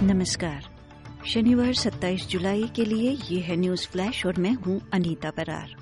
नमस्कार। शनिवार 27 जुलाई के लिए ये है न्यूज फ्लैश और मैं हूं अनीता बरार।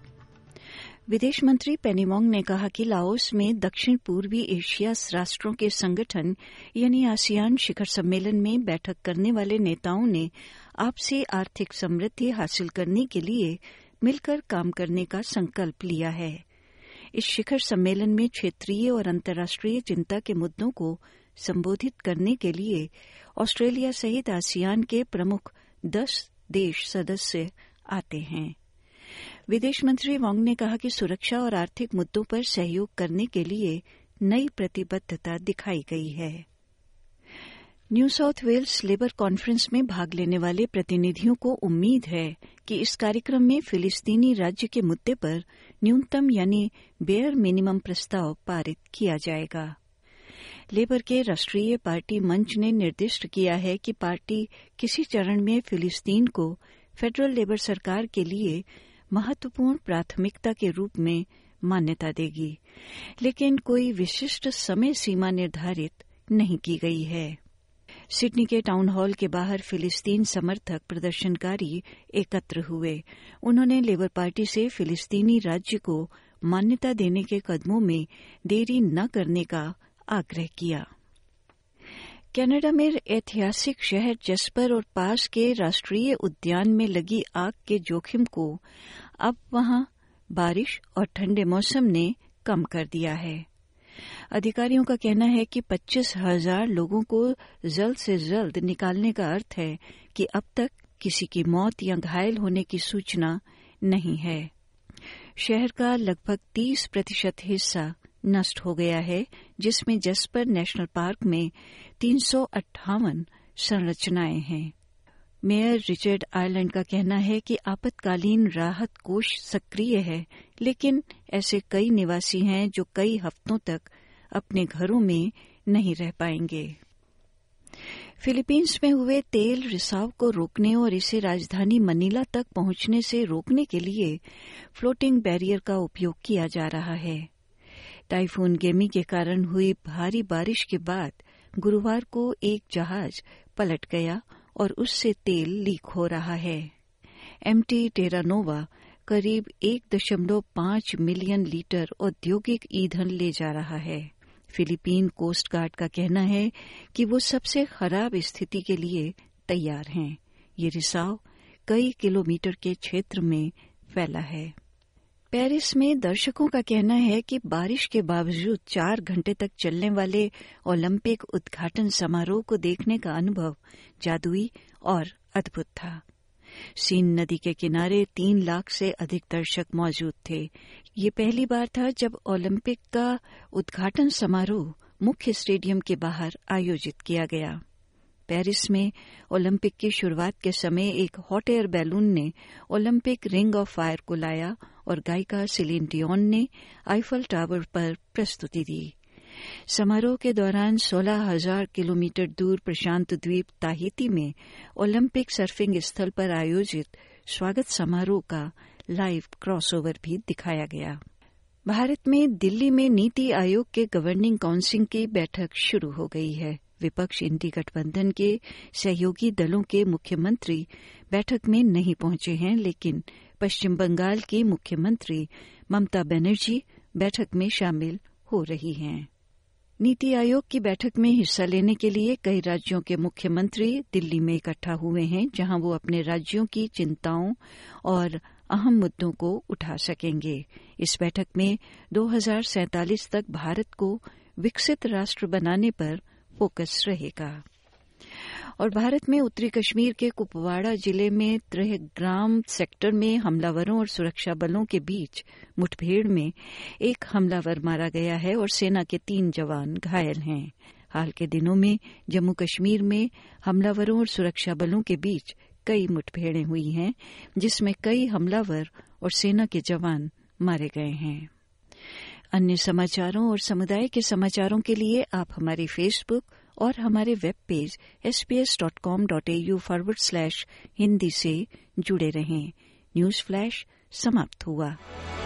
विदेश मंत्री पेनी वांग ने कहा कि लाओस में दक्षिण पूर्वी एशिया राष्ट्रों के संगठन यानी आसियान शिखर सम्मेलन में बैठक करने वाले नेताओं ने आपसी आर्थिक समृद्धि हासिल करने के लिए मिलकर काम करने का संकल्प लिया है। इस शिखर सम्मेलन में क्षेत्रीय और अंतर्राष्ट्रीय चिंता के मुद्दों को संबोधित करने के लिए ऑस्ट्रेलिया सहित आसियान के प्रमुख 10 देश सदस्य आते हैं। विदेश मंत्री वांग ने कहा कि सुरक्षा और आर्थिक मुद्दों पर सहयोग करने के लिए नई प्रतिबद्धता दिखाई गई है। New South Wales Labour conference में भाग लेने वाले प्रतिनिधियों को उम्मीद है कि इस कार्यक्रम में फिलिस्तीनी राज्य के मुद्दे पर न्यूनतम यानी बेयर मिनिमम प्रस्ताव पारित किया जाएगा। लेबर के राष्ट्रीय पार्टी मंच ने निर्दिष्ट किया है कि पार्टी किसी चरण में फिलिस्तीन को फेडरल लेबर सरकार के लिए महत्वपूर्ण प्राथमिकता के रूप में मान्यता देगी, लेकिन कोई विशिष्ट समय सीमा निर्धारित नहीं की गई है। सिडनी के टाउन हॉल के बाहर फिलिस्तीन समर्थक प्रदर्शनकारी एकत्र हुए। उन्होंने लेबर पार्टी से फिलिस्तीनी राज्य को मान्यता देने के कदमों में देरी न करने का आग्रह किया। कनाडा में ऐतिहासिक शहर जस्पर और पास के राष्ट्रीय उद्यान में लगी आग के जोखिम को अब वहां बारिश और ठंडे मौसम ने कम कर दिया है। अधिकारियों का कहना है कि 25,000 लोगों को जल्द से जल्द निकालने का अर्थ है कि अब तक किसी की मौत या घायल होने की सूचना नहीं है। शहर का लगभग 30% हिस्सा नष्ट हो गया है, जिसमें जस्पर नेशनल पार्क में 358 संरचनाएं हैं। मेयर रिचर्ड आयरलैंड का कहना है कि आपातकालीन राहत कोष सक्रिय है, लेकिन ऐसे कई निवासी हैं जो कई हफ्तों तक अपने घरों में नहीं रह पाएंगे। फिलीपींस में हुए तेल रिसाव को रोकने और इसे राजधानी मनीला तक पहुंचने से रोकने के लिए फ्लोटिंग बैरियर का उपयोग किया जा रहा है। टाइफून गेमी के कारण हुई भारी बारिश के बाद गुरुवार को एक जहाज पलट गया और उससे तेल लीक हो रहा है। एमटी टेरानोवा करीब 1.5 मिलियन लीटर औद्योगिक ईंधन ले जा रहा है। फिलीपीन कोस्ट गार्ड का कहना है कि वो सबसे खराब स्थिति के लिए तैयार हैं। ये रिसाव कई किलोमीटर के क्षेत्र में फैला है। पेरिस में दर्शकों का कहना है कि बारिश के बावजूद 4 घंटे तक चलने वाले ओलंपिक उद्घाटन समारोह को देखने का अनुभव जादुई और अद्भुत था। सीन नदी के किनारे 3 लाख से अधिक दर्शक मौजूद थे। ये पहली बार था जब ओलंपिक का उद्घाटन समारोह मुख्य स्टेडियम के बाहर आयोजित किया गया। पेरिस में ओलंपिक की शुरुआत के समय एक हॉट एयर बैलून ने ओलंपिक रिंग ऑफ फायर को लाया और गायिका सिलीन डियोन ने आईफल टावर पर प्रस्तुति दी। समारोह के दौरान 16,000 किलोमीटर दूर प्रशांत द्वीप ताहिती में ओलंपिक सर्फिंग स्थल पर आयोजित स्वागत समारोह का लाइव क्रॉसओवर भी दिखाया गया। भारत में दिल्ली में नीति आयोग के गवर्निंग काउंसिल की बैठक शुरू हो गई है। विपक्ष इंडी गठबंधन के सहयोगी दलों के मुख्यमंत्री बैठक में नहीं पहुंचे हैं, लेकिन पश्चिम बंगाल की मुख्यमंत्री ममता बनर्जी बैठक में शामिल हो रही हैं। नीति आयोग की बैठक में हिस्सा लेने के लिए कई राज्यों के मुख्यमंत्री दिल्ली में इकट्ठा हुए हैं, जहां वो अपने राज्यों की चिंताओं और अहम मुद्दों को उठा सकेंगे। इस बैठक में 2047 तक भारत को विकसित राष्ट्र बनाने पर फोकस रहेगा। और भारत में उत्तरी कश्मीर के कुपवाड़ा जिले में त्रिहग्राम सेक्टर में हमलावरों और सुरक्षा बलों के बीच मुठभेड़ में एक हमलावर मारा गया है और सेना के 3 जवान घायल हैं। हाल के दिनों में जम्मू कश्मीर में हमलावरों और सुरक्षा बलों के बीच कई मुठभेड़ें हुई हैं, जिसमें कई हमलावर और सेना के जवान मारे गए हैं। अन्य समाचारों और समुदाय के समाचारों के लिए आप हमारे फेसबुक और हमारे वेब पेज sbs.com.au/हिंदी से जुड़े रहें। न्यूज फ्लैश समाप्त हुआ।